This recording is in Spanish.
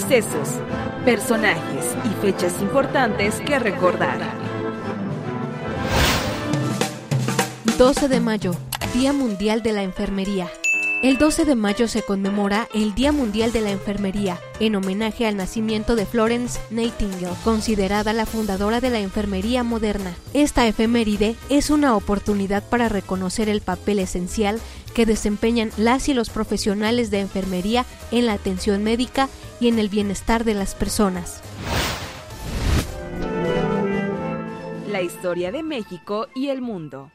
Sucesos, personajes y fechas importantes que recordar. 12 de mayo, Día Mundial de la Enfermería. El 12 de mayo se conmemora el Día Mundial de la Enfermería, en homenaje al nacimiento de Florence Nightingale, considerada la fundadora de la enfermería moderna. Esta efeméride es una oportunidad para reconocer el papel esencial que desempeñan las y los profesionales de enfermería en la atención médica y en el bienestar de las personas. La historia de México y el mundo.